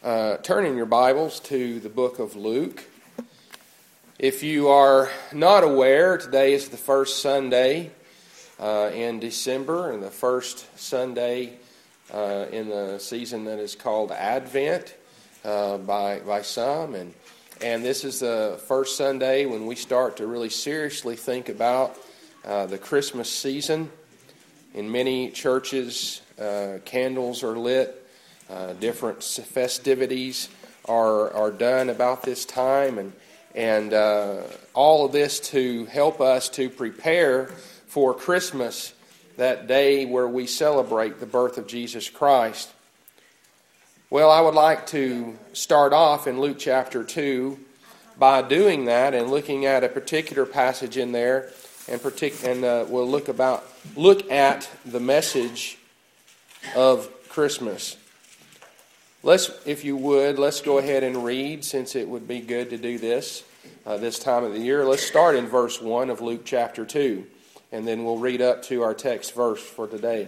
turn in your Bibles to the book of Luke. If you are not aware, today is the first Sunday in December and the first Sunday in the season that is called Advent by some. And this is the first Sunday when we start to really seriously think about the Christmas season. In many churches, candles are lit. Different festivities are done about this time, and all of this to help us to prepare for Christmas, that day where we celebrate the birth of Jesus Christ. Well, I would like to start off in Luke chapter 2 by doing that and looking at a particular passage in there, and we'll look at the message of Christmas. If you would, let's go ahead and read, since it would be good to do this time of the year. Let's start in verse 1 of Luke chapter 2, and then we'll read up to our text verse for today.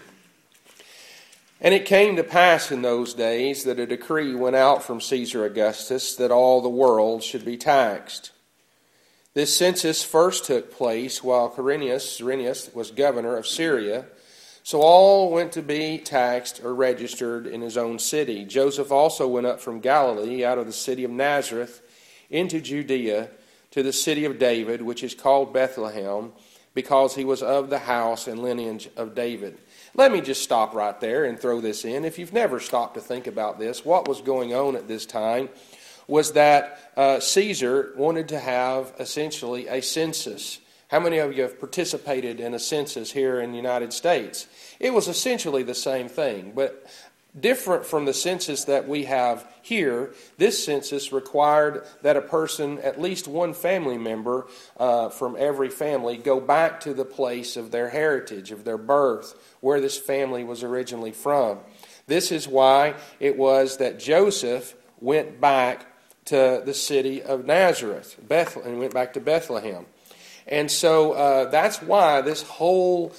And it came to pass in those days that a decree went out from Caesar Augustus that all the world should be taxed. This census first took place while Quirinius was governor of Syria. So all went to be taxed or registered in his own city. Joseph also went up from Galilee, out of the city of Nazareth, into Judea, to the city of David, which is called Bethlehem, because he was of the house and lineage of David. Let me just stop right there and throw this in. If you've never stopped to think about this, what was going on at this time was that Caesar wanted to have essentially a census. How many of you have participated in a census here in the United States? It was essentially the same thing, but different from the census that we have here. This census required that a person, at least one family member from every family, go back to the place of their heritage, of their birth, where this family was originally from. This is why it was that Joseph went back to the city of Nazareth, and went back to Bethlehem. And so that's why this whole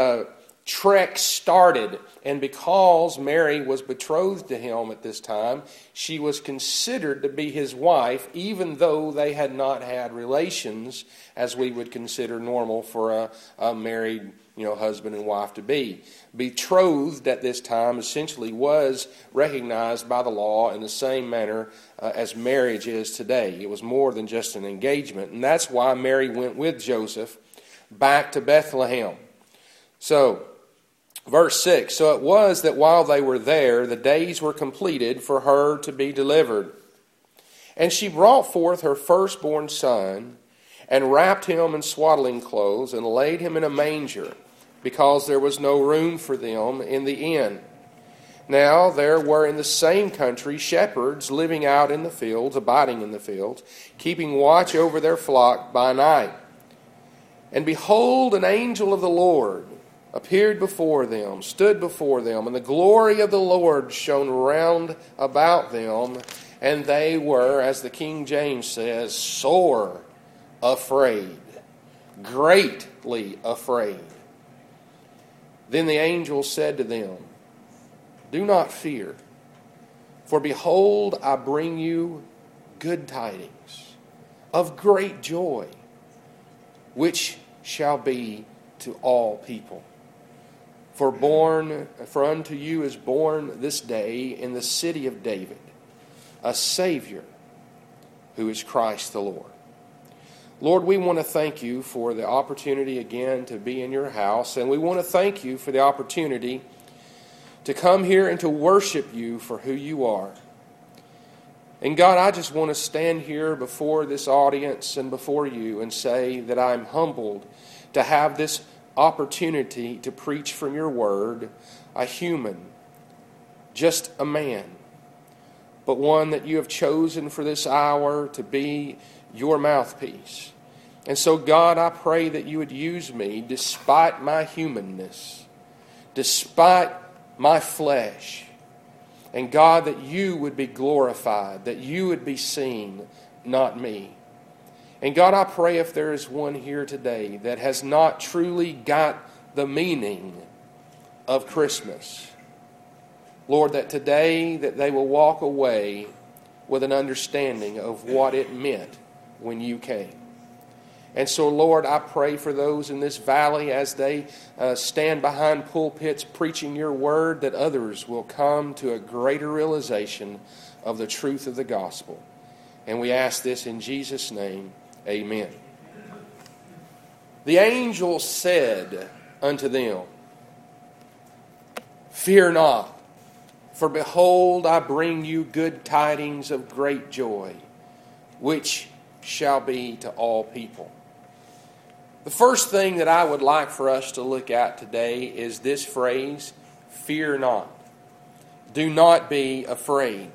trek started. And because Mary was betrothed to him at this time, she was considered to be his wife, even though they had not had relations as we would consider normal for a married husband and wife to be. Betrothed at this time essentially was recognized by the law in the same manner as marriage is today. It was more than just an engagement, and that's why Mary went with Joseph back to Bethlehem. So, verse 6, so it was that while they were there, the days were completed for her to be delivered. And she brought forth her firstborn son, and wrapped him in swaddling clothes, and laid him in a manger, because there was no room for them in the inn. Now there were in the same country shepherds living out in the fields, abiding in the fields, keeping watch over their flock by night. And behold, an angel of the Lord appeared before them, stood before them, and the glory of the Lord shone round about them, and they were, as the King James says, sore afraid, greatly afraid. Then the angel said to them, do not fear, for behold, I bring you good tidings of great joy, which shall be to all people. For unto you is born this day in the city of David a Savior, who is Christ the Lord. Lord, we want to thank you for the opportunity again to be in your house, and we want to thank you for the opportunity to come here and to worship you for who you are. And God, I just want to stand here before this audience and before you and say that I'm humbled to have this opportunity to preach from your word, a human, just a man, but one that you have chosen for this hour to be your mouthpiece. And so, God, I pray that you would use me despite my humanness, despite my flesh. And God, that you would be glorified, that you would be seen, not me. And God, I pray if there is one here today that has not truly got the meaning of Christmas, Lord, that today that they will walk away with an understanding of what it meant when you came. And so, Lord, I pray for those in this valley as they stand behind pulpits preaching your word, that others will come to a greater realization of the truth of the gospel. And we ask this in Jesus' name. Amen. The angel said unto them, Fear not, for behold, I bring you good tidings of great joy, which shall be to all people. The first thing that I would like for us to look at today is this phrase, fear not. Do not be afraid.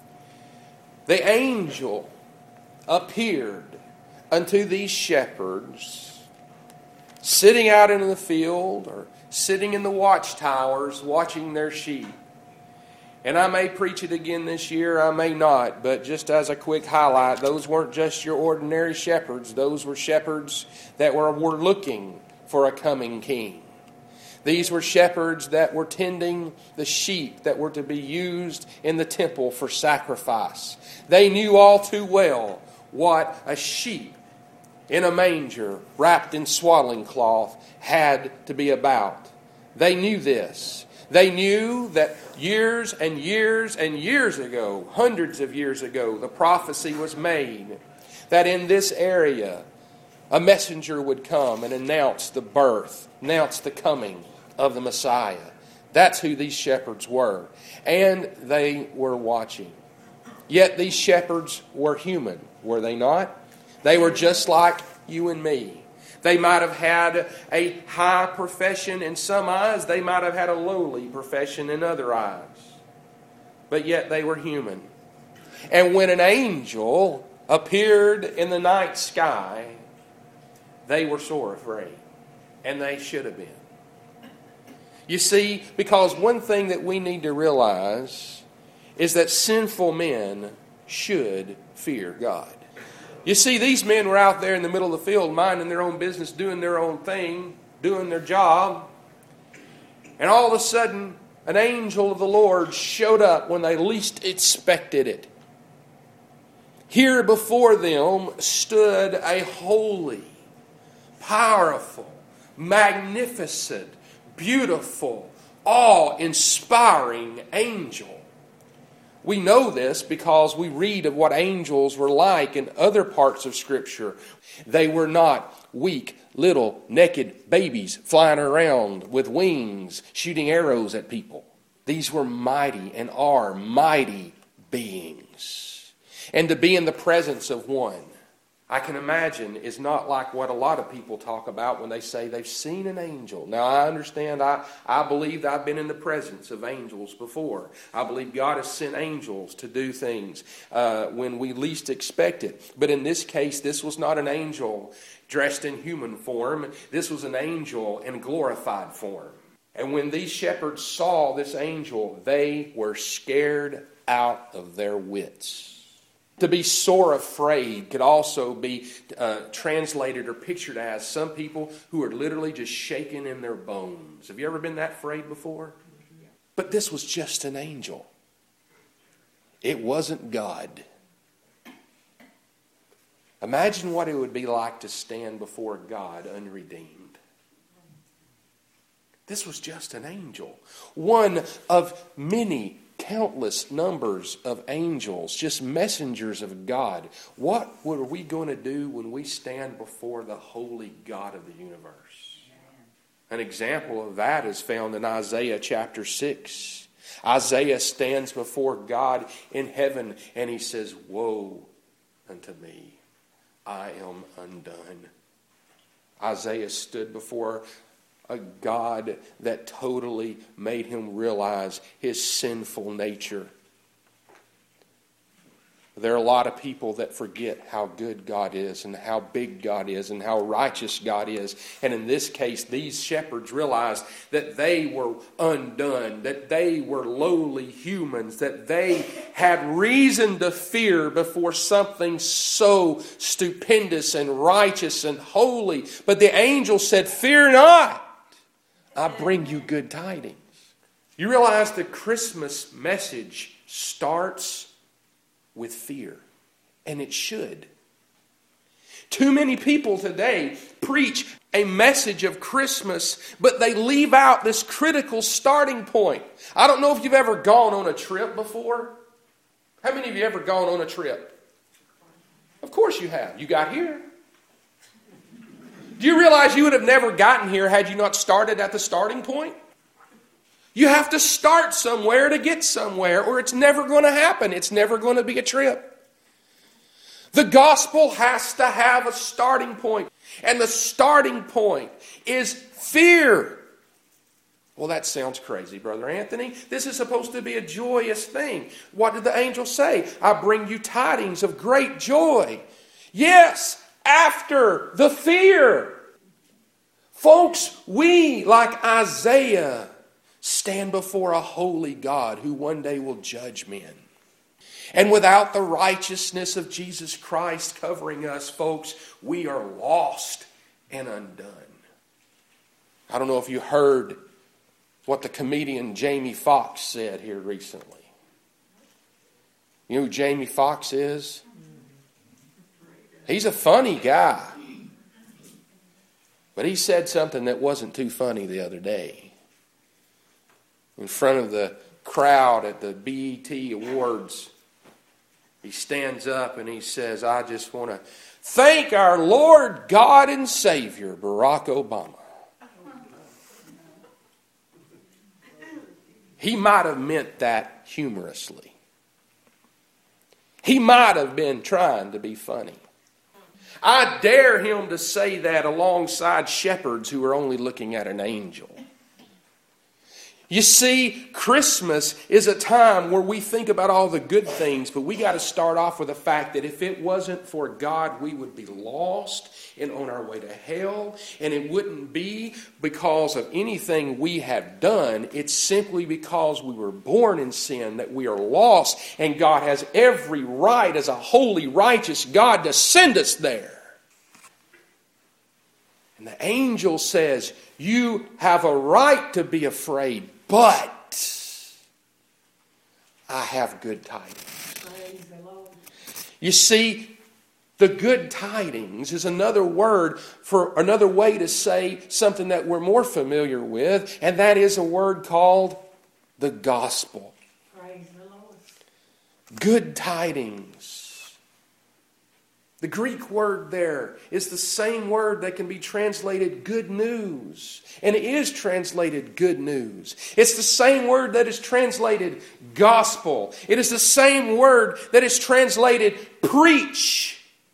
The angel appeared unto these shepherds sitting out in the field or sitting in the watchtowers watching their sheep. And I may preach it again this year, I may not, but just as a quick highlight, those weren't just your ordinary shepherds. Those were shepherds that were looking for a coming king. These were shepherds that were tending the sheep that were to be used in the temple for sacrifice. They knew all too well what a sheep in a manger wrapped in swaddling cloth had to be about. They knew this. They knew that years and years and years ago, hundreds of years ago, the prophecy was made that in this area a messenger would come and announce the birth, announce the coming of the Messiah. That's who these shepherds were. And they were watching. Yet these shepherds were human, were they not? They were just like you and me. They might have had a high profession in some eyes. They might have had a lowly profession in other eyes. But yet they were human. And when an angel appeared in the night sky, they were sore afraid. And they should have been. You see, because one thing that we need to realize is that sinful men should fear God. You see, these men were out there in the middle of the field minding their own business, doing their own thing, doing their job. And all of a sudden, an angel of the Lord showed up when they least expected it. Here before them stood a holy, powerful, magnificent, beautiful, awe-inspiring angel. We know this because we read of what angels were like in other parts of Scripture. They were not weak, little, naked babies flying around with wings, shooting arrows at people. These were mighty and are mighty beings. And to be in the presence of one, I can imagine, is not like what a lot of people talk about when they say they've seen an angel. Now, I understand, I believe that I've been in the presence of angels before. I believe God has sent angels to do things when we least expect it. But in this case, this was not an angel dressed in human form. This was an angel in glorified form. And when these shepherds saw this angel, they were scared out of their wits. To be sore afraid could also be translated or pictured as some people who are literally just shaking in their bones. Have you ever been that afraid before? But this was just an angel. It wasn't God. Imagine what it would be like to stand before God unredeemed. This was just an angel. One of many countless numbers of angels, just messengers of God. What are we going to do when we stand before the holy God of the universe? An example of that is found in Isaiah chapter 6. Isaiah stands before God in heaven and he says, "Woe unto me, I am undone." Isaiah stood before a God that totally made him realize his sinful nature. There are a lot of people that forget how good God is and how big God is and how righteous God is. And in this case, these shepherds realized that they were undone, that they were lowly humans, that they had reason to fear before something so stupendous and righteous and holy. But the angel said, "Fear not. I bring you good tidings." You realize the Christmas message starts with fear, and it should. Too many people today preach a message of Christmas, but they leave out this critical starting point. I don't know if you've ever gone on a trip before. How many of you ever gone on a trip? Of course you have. You got here. Do you realize you would have never gotten here had you not started at the starting point? You have to start somewhere to get somewhere, or it's never going to happen. It's never going to be a trip. The gospel has to have a starting point. And the starting point is fear. Well, that sounds crazy, Brother Anthony. This is supposed to be a joyous thing. What did the angel say? I bring you tidings of great joy. Yes, after the fear. Folks, we, like Isaiah, stand before a holy God who one day will judge men. And without the righteousness of Jesus Christ covering us, folks, we are lost and undone. I don't know if you heard what the comedian Jamie Foxx said here recently. You know who Jamie Foxx is? He's a funny guy. But he said something that wasn't too funny the other day. In front of the crowd at the BET Awards, he stands up and he says, I just want to thank our Lord, God, and Savior, Barack Obama. He might have meant that humorously. He might have been trying to be funny. I dare him to say that alongside shepherds who are only looking at an angel. You see, Christmas is a time where we think about all the good things, but we got to start off with the fact that if it wasn't for God, we would be lost and on our way to hell. And it wouldn't be because of anything we have done. It's simply because we were born in sin that we are lost. And God has every right as a holy, righteous God to send us there. And the angel says, you have a right to be afraid, but I have good tidings. You see, the good tidings is another word for another way to say something that we're more familiar with, and that is a word called the gospel. Praise the Lord. Good tidings. The Greek word there is the same word that can be translated good news. And it is translated good news. It's the same word that is translated gospel. It is the same word that is translated preach.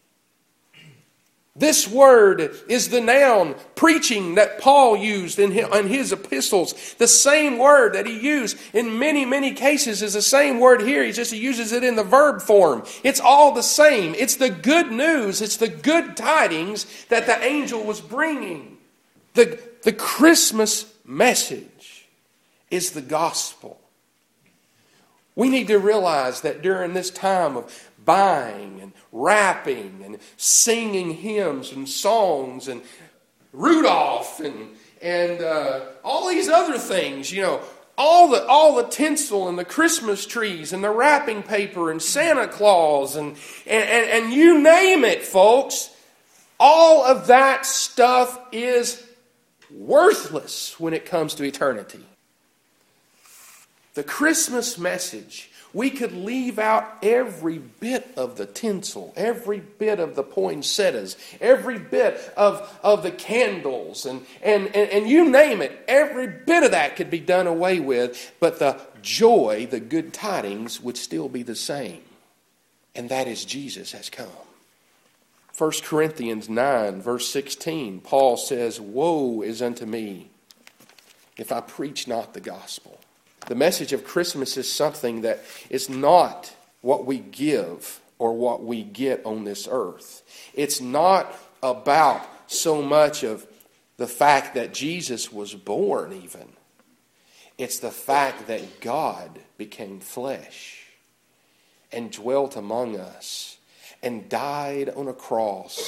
This word is the noun preaching that Paul used in his epistles. The same word that he used in many, many cases is the same word here. He uses it in the verb form. It's all the same. It's the good news. It's the good tidings that the angel was bringing. The Christmas message is the gospel. We need to realize that during this time of buying and wrapping and singing hymns and songs and Rudolph and all these other things, you know, all the tinsel and the Christmas trees and the wrapping paper and Santa Claus and you name it, folks, all of that stuff is worthless when it comes to eternity. The Christmas message, we could leave out every bit of the tinsel, every bit of the poinsettias, every bit of the candles, and you name it, every bit of that could be done away with, but the joy, the good tidings would still be the same. And that is Jesus has come. 1 Corinthians 9, verse 16, Paul says, woe is unto me if I preach not the gospel. The message of Christmas is something that is not what we give or what we get on this earth. It's not about so much of the fact that Jesus was born even. It's the fact that God became flesh and dwelt among us and died on a cross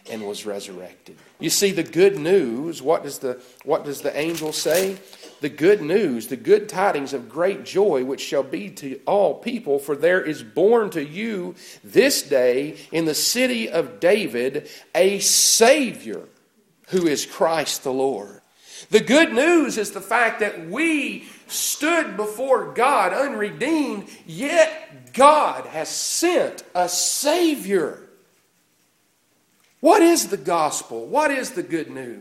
and was resurrected. You see, the good news, what does the angel say? The good news, the good tidings of great joy, which shall be to all people, for there is born to you this day in the city of David a Savior, who is Christ the Lord. The good news is the fact that we stood before God unredeemed, yet God has sent a Savior. What is the gospel? What is the good news?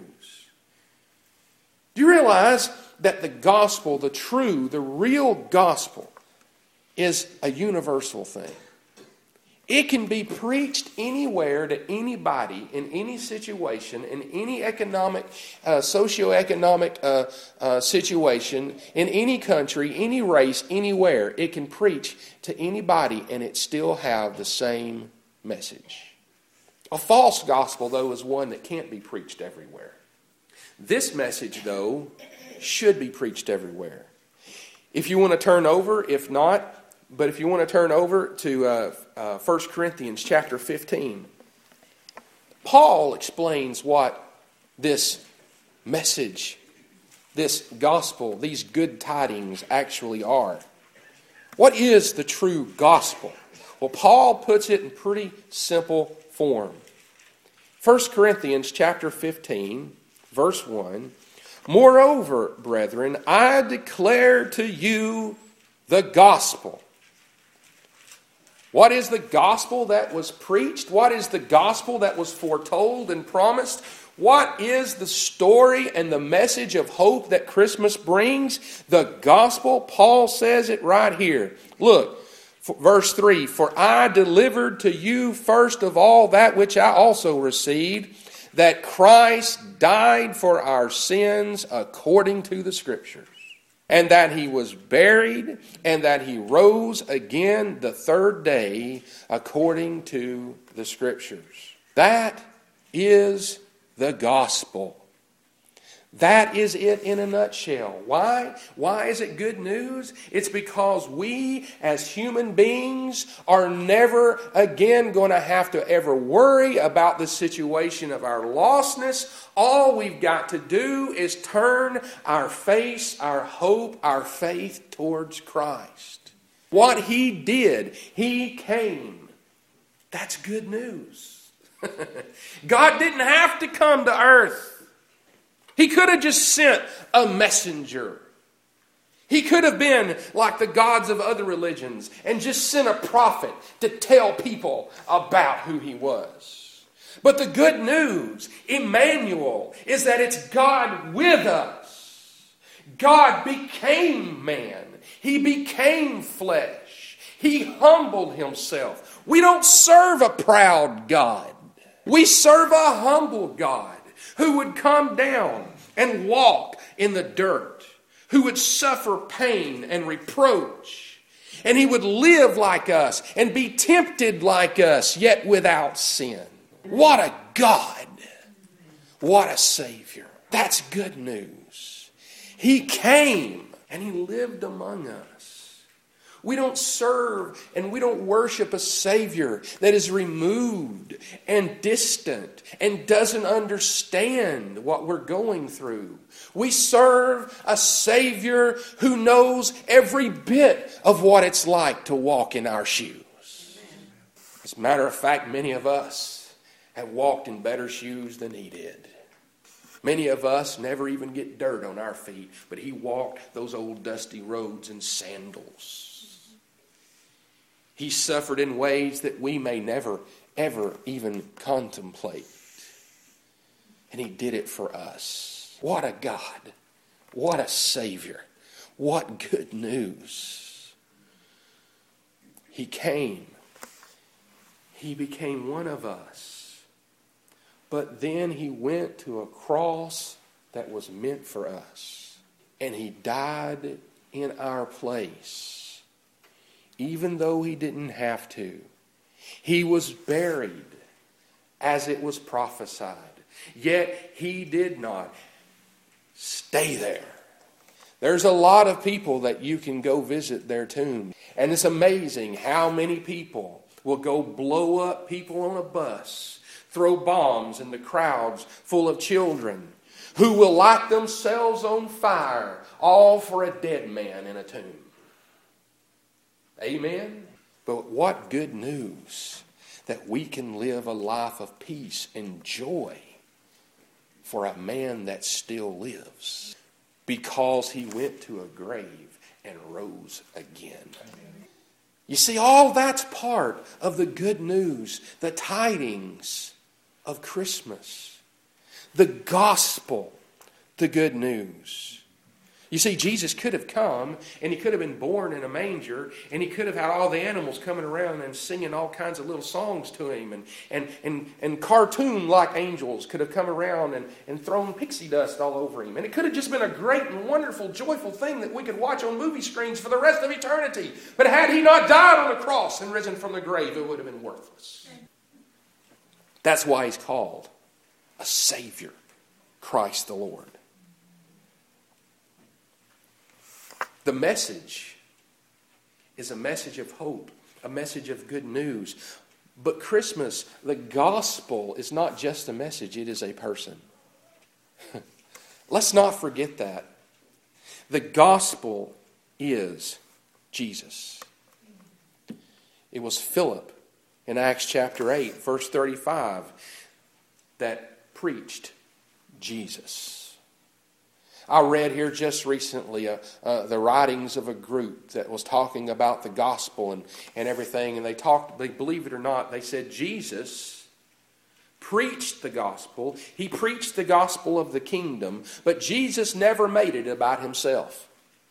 Do you realize that the gospel, the true, the real gospel, is a universal thing? It can be preached anywhere to anybody in any situation, in any economic, socioeconomic situation, in any country, any race, anywhere. It can preach to anybody and it still have the same message. A false gospel, though, is one that can't be preached everywhere. This message, though, should be preached everywhere. If you want to turn over, if you want to turn over to 1 Corinthians chapter 15, Paul explains what this message, this gospel, these good tidings actually are. What is the true gospel? Well, Paul puts it in pretty simple form. 1 Corinthians chapter 15, verse 1, "Moreover, brethren, I declare to you the gospel." What is the gospel that was preached? What is the gospel that was foretold and promised? What is the story and the message of hope that Christmas brings? The gospel, Paul says it right here. Look, verse 3, "For I delivered to you first of all that which I also received, that Christ died for our sins according to the Scriptures, and that he was buried, and that he rose again the third day according to the Scriptures." That is the gospel. That is it in a nutshell. Why? Why is it good news? It's because we as human beings are never again going to have to ever worry about the situation of our lostness. All we've got to do is turn our face, our hope, our faith towards Christ. What He did, He came. That's good news. God didn't have to come to earth. He could have just sent a messenger. He could have been like the gods of other religions and just sent a prophet to tell people about who He was. But the good news, Emmanuel, is that it's God with us. God became man. He became flesh. He humbled Himself. We don't serve a proud God. We serve a humble God who would come down and walk in the dirt, who would suffer pain and reproach, and He would live like us and be tempted like us, yet without sin. What a God! What a Savior! That's good news. He came and He lived among us. We don't serve and we don't worship a Savior that is removed and distant and doesn't understand what we're going through. We serve a Savior who knows every bit of what it's like to walk in our shoes. As a matter of fact, many of us have walked in better shoes than He did. Many of us never even get dirt on our feet, but He walked those old dusty roads in sandals. He suffered in ways that we may never, ever even contemplate. And He did it for us. What a God. What a Savior. What good news. He came. He became one of us. But then He went to a cross that was meant for us. And He died in our place. Even though He didn't have to. He was buried as it was prophesied. Yet He did not stay there. There's a lot of people that you can go visit their tomb. And it's amazing how many people will go blow up people on a bus, throw bombs in the crowds full of children, who will light themselves on fire, all for a dead man in a tomb. Amen? But what good news that we can live a life of peace and joy for a man that still lives, because he went to a grave and rose again. You see, all that's part of the good news, the tidings of Christmas, the gospel, the good news. You see, Jesus could have come and he could have been born in a manger, and he could have had all the animals coming around and singing all kinds of little songs to him, and cartoon-like angels could have come around and thrown pixie dust all over him. And it could have just been a great and wonderful, joyful thing that we could watch on movie screens for the rest of eternity. But had he not died on the cross and risen from the grave, it would have been worthless. That's why he's called a Savior, Christ the Lord. The message is a message of hope, a message of good news. But Christmas, the gospel, is not just a message, it is a person. Let's not forget that. The gospel is Jesus. It was Philip in Acts chapter 8, verse 35, that preached Jesus. I read here just recently the writings of a group that was talking about the gospel and everything. And they believe it or not, they said Jesus preached the gospel. He preached the gospel of the kingdom, but Jesus never made it about himself.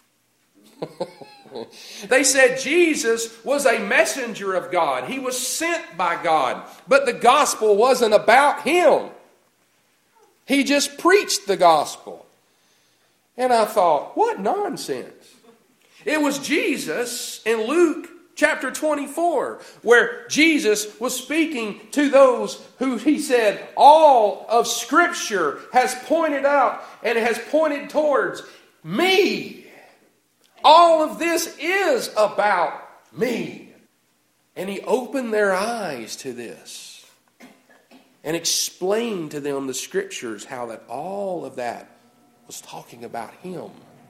They said Jesus was a messenger of God. He was sent by God, but the gospel wasn't about him. He just preached the gospel. And I thought, what nonsense. It was Jesus in Luke chapter 24, where Jesus was speaking to those who he said, all of Scripture has pointed out and has pointed towards me. All of this is about me. And he opened their eyes to this and explained to them the Scriptures, how that all of that was talking about him.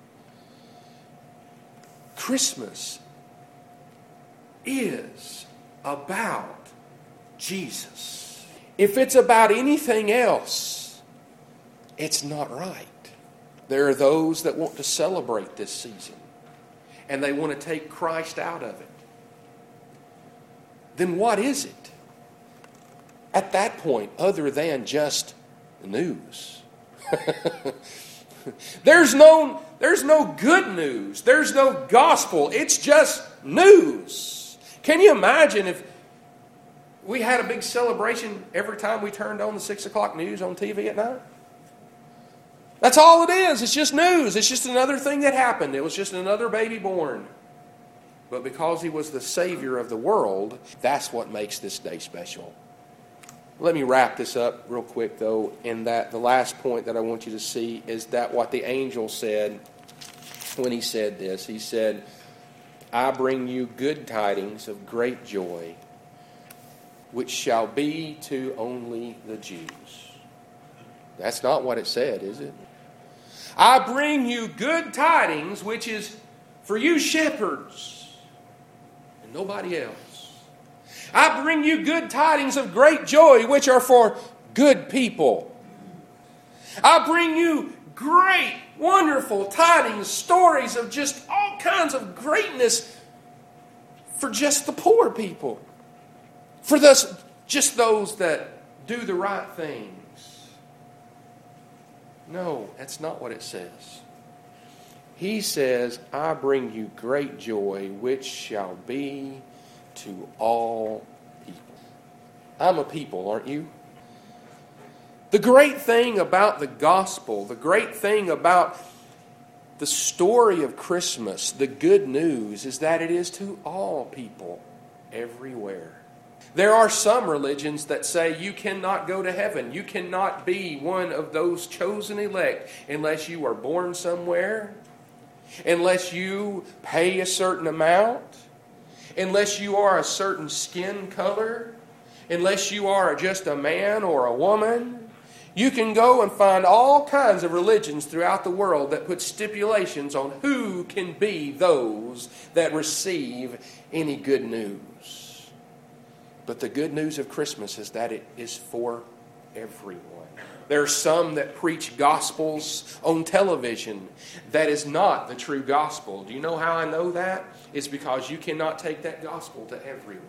Christmas is about Jesus. If it's about anything else, it's not right. There are those that want to celebrate this season, and they want to take Christ out of it. Then what is it at that point other than just news? There's no good news. There's no gospel. It's just news. Can you imagine if we had a big celebration every time we turned on the 6 o'clock news on TV at night? That's all it is. It's just news. It's just another thing that happened. It was just another baby born. But because he was the Savior of the world, that's what makes this day special. Let me wrap this up real quick, though, in that the last point that I want you to see is that what the angel said when he said this. He said, I bring you good tidings of great joy, which shall be to only the Jews. That's not what it said, is it? I bring you good tidings, which is for you shepherds and nobody else. I bring you good tidings of great joy, which are for good people. I bring you great, wonderful tidings, stories of just all kinds of greatness for just the poor people. For just those that do the right things. No, that's not what it says. He says, I bring you great joy, which shall be to all people. I'm a people, aren't you? The great thing about the gospel, the great thing about the story of Christmas, the good news, is that it is to all people everywhere. There are some religions that say you cannot go to heaven. You cannot be one of those chosen elect unless you are born somewhere, unless you pay a certain amount, unless you are a certain skin color, unless you are just a man or a woman. You can go and find all kinds of religions throughout the world that put stipulations on who can be those that receive any good news. But the good news of Christmas is that it is for everyone. There are some that preach gospels on television that is not the true gospel. Do you know how I know that? It's because you cannot take that gospel to everyone.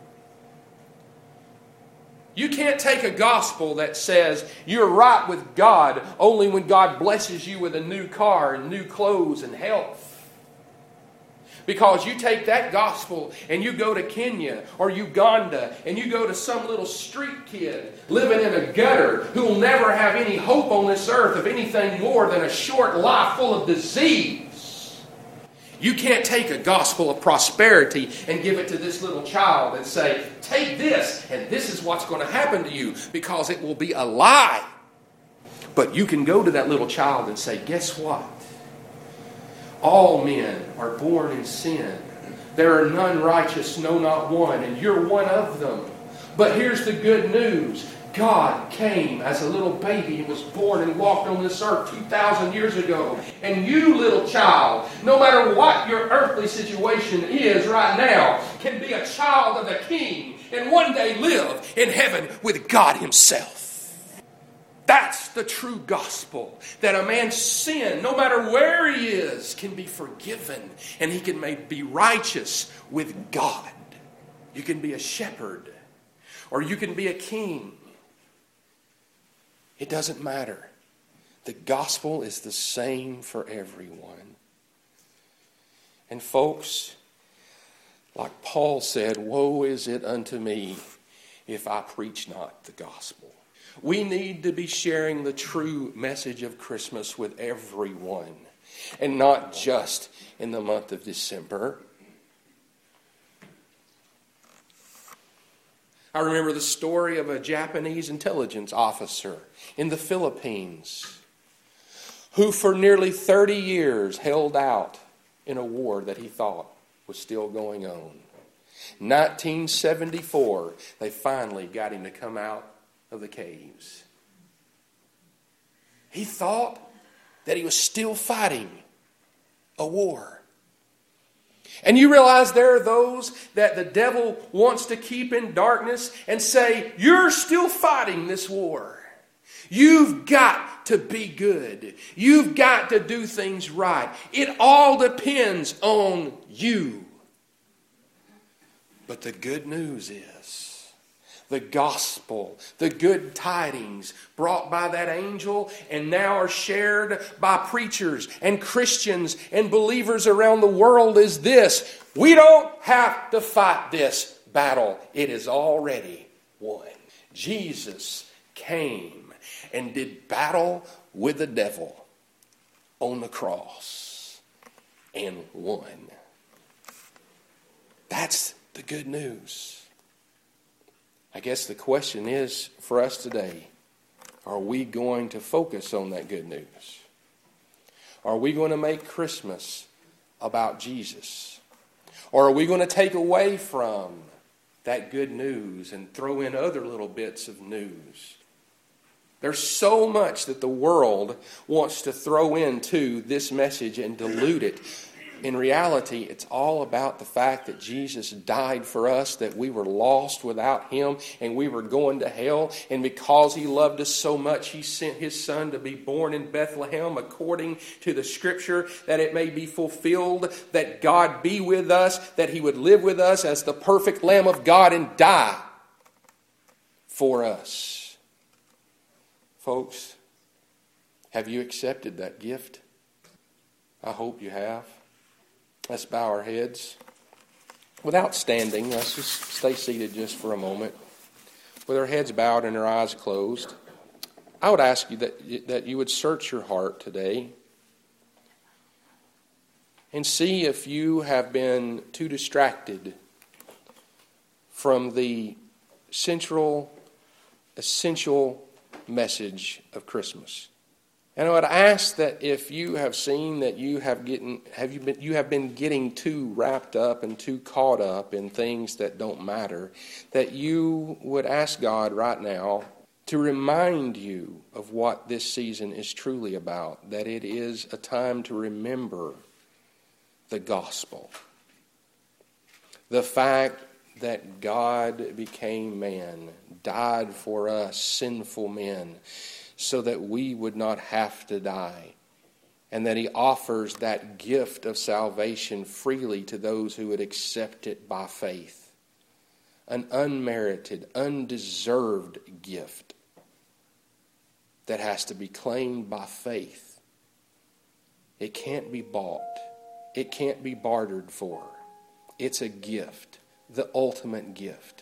You can't take a gospel that says you're right with God only when God blesses you with a new car and new clothes and health. Because you take that gospel and you go to Kenya or Uganda and you go to some little street kid living in a gutter who will never have any hope on this earth of anything more than a short life full of disease. You can't take a gospel of prosperity and give it to this little child and say, take this and this is what's going to happen to you, because it will be a lie. But you can go to that little child and say, guess what? All men are born in sin. There are none righteous, no, not one, and you're one of them. But here's the good news. God came as a little baby and was born and walked on this earth 2,000 years ago. And you, little child, no matter what your earthly situation is right now, can be a child of the King and one day live in heaven with God Himself. That's the true gospel, that a man's sin, no matter where he is, can be forgiven and he can be righteous with God. You can be a shepherd or you can be a king. It doesn't matter. The gospel is the same for everyone. And folks, like Paul said, woe is it unto me if I preach not the gospel. We need to be sharing the true message of Christmas with everyone, and not just in the month of December. I remember the story of a Japanese intelligence officer in the Philippines who for nearly 30 years held out in a war that he thought was still going on. 1974, they finally got him to come out of the caves. He thought that he was still fighting a war. And you realize there are those that the devil wants to keep in darkness and say, you're still fighting this war. You've got to be good. You've got to do things right. It all depends on you. But the good news is, the gospel, the good tidings brought by that angel and now are shared by preachers and Christians and believers around the world is this: we don't have to fight this battle. It is already won. Jesus came and did battle with the devil on the cross and won. That's the good news. I guess the question is for us today, are we going to focus on that good news? Are we going to make Christmas about Jesus? Or are we going to take away from that good news and throw in other little bits of news? There's so much that the world wants to throw into this message and dilute it. In reality, it's all about the fact that Jesus died for us, that we were lost without Him and we were going to hell. And because He loved us so much, He sent His Son to be born in Bethlehem according to the Scripture, that it may be fulfilled, that God be with us, that He would live with us as the perfect Lamb of God and die for us. Folks, have you accepted that gift? I hope you have. Let's bow our heads. Without standing, let's just stay seated just for a moment. With our heads bowed and our eyes closed, I would ask you that you would search your heart today and see if you have been too distracted from the central, essential message of Christmas. And I would ask that if you have seen that you have been getting too wrapped up and too caught up in things that don't matter, that you would ask God right now to remind you of what this season is truly about, that it is a time to remember the gospel. The fact that God became man, died for us sinful men, so that we would not have to die, and that he offers that gift of salvation freely to those who would accept it by faith. An unmerited, undeserved gift that has to be claimed by faith. It can't be bought. It can't be bartered for. It's a gift, the ultimate gift.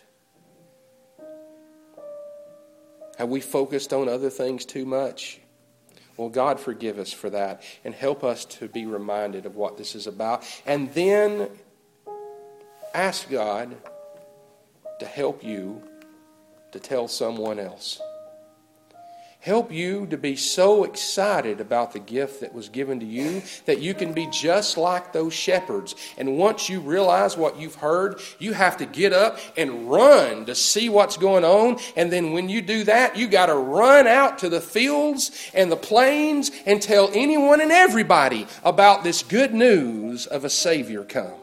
Have we focused on other things too much? Well, God forgive us for that and help us to be reminded of what this is about. And then ask God to help you to tell someone else. Help you to be so excited about the gift that was given to you that you can be just like those shepherds. And once you realize what you've heard, you have to get up and run to see what's going on. And then when you do that, you got to run out to the fields and the plains and tell anyone and everybody about this good news of a Savior come.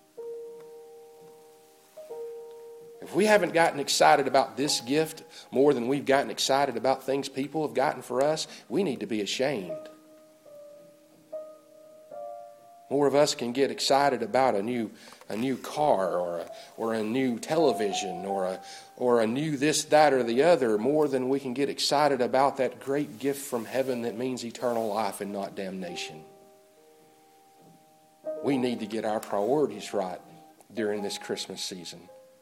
If we haven't gotten excited about this gift more than we've gotten excited about things people have gotten for us, we need to be ashamed. More of us can get excited about a new car or a new television or a new this, that, or the other more than we can get excited about that great gift from heaven that means eternal life and not damnation. We need to get our priorities right during this Christmas season.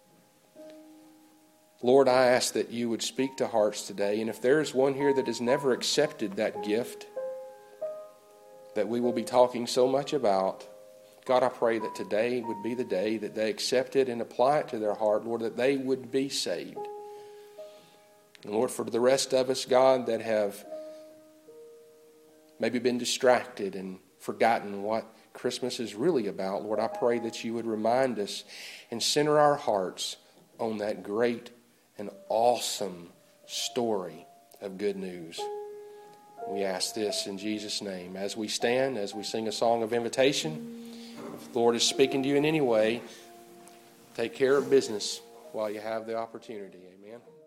Lord, I ask that you would speak to hearts today. And if there is one here that has never accepted that gift that we will be talking so much about, God, I pray that today would be the day that they accept it and apply it to their heart, Lord, that they would be saved. And Lord, for the rest of us, God, that have maybe been distracted and forgotten what Christmas is really about, Lord, I pray that you would remind us and center our hearts on that great an awesome story of good news. We ask this in Jesus' name. As we stand, as we sing a song of invitation, if the Lord is speaking to you in any way, take care of business while you have the opportunity. Amen.